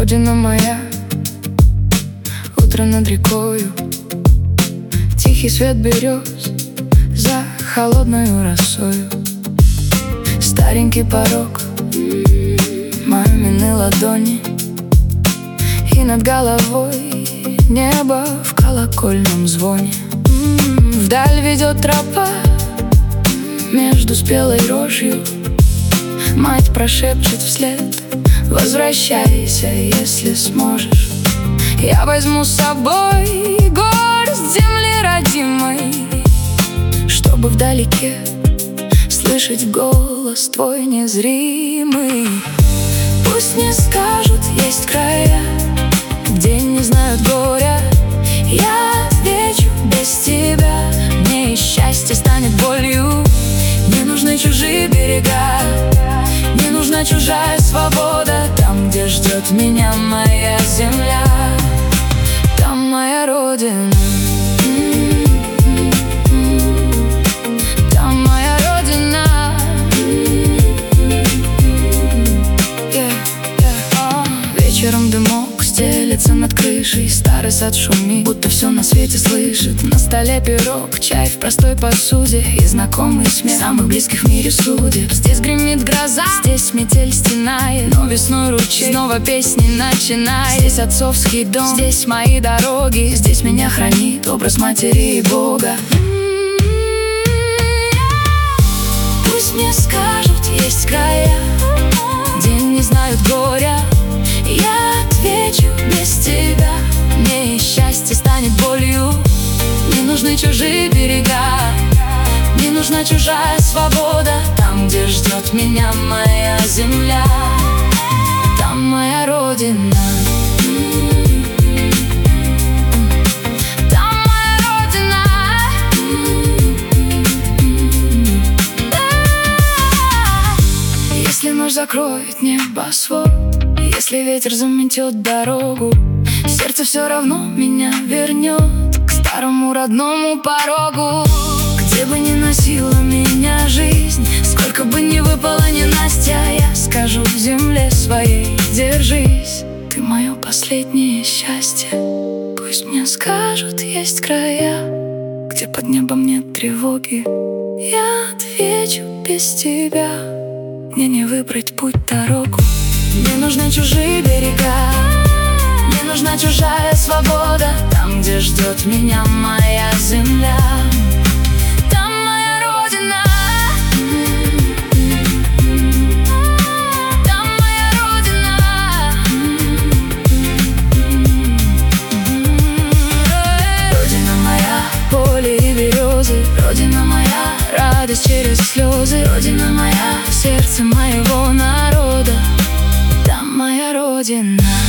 Родина моя, утро над рекою, тихий свет берез за холодною росою. Старенький порог, мамины ладони, и над головой небо в колокольном звоне. Вдаль ведет тропа между спелой рожью. Мать прошепчет вслед: возвращайся, если сможешь. Я возьму с собой горсть земли родимой, чтобы вдалеке слышать голос твой незримый. Пусть не скажут, есть края, где не знают горя. Я отвечу: без тебя мне и счастье станет болью. Не нужны чужие берега, не нужна чужая свобода. Там, где ждет меня моя земля, там моя родина. Там моя родина. Вечером дымок стелется над крышей, старый сад шумит, будто все на свете слышит. На столе пирог, чай в простой посуде и знакомый смех самых близких в мире судеб. Здесь гремит гроза, здесь метель стенает, но весной ручей снова песни начинает. Здесь отцовский дом, здесь мои дороги, здесь меня хранит образ матери и Бога. Пусть мне скажут, есть края, где не знают горя. Я отвечу: без тебя мне и счастье станет болью. Не нужны чужие берега, не нужна чужая свобода. Там, где ждет меня моя земля, там моя родина. Там моя родина. Если ночь закроет небосвод, если ветер заметет дорогу, сердце все равно меня вернет к старому родному порогу. Где бы ни носила меня жизнь, сколько бы ни выпало ненастья, я скажу земле своей: держись, ты мое последнее счастье. Пусть мне скажут, есть края, где под небом нет тревоги. Я отвечу: без тебя мне не выбрать путь, дорогу. Не нужны чужие берега, не нужна чужая свобода. Там, где ждет меня моя земля, там моя родина. Там моя родина. Родина моя, поле и березы. Родина моя, радость через слезы. Родина моя, сердце моего народа. Там моя родина.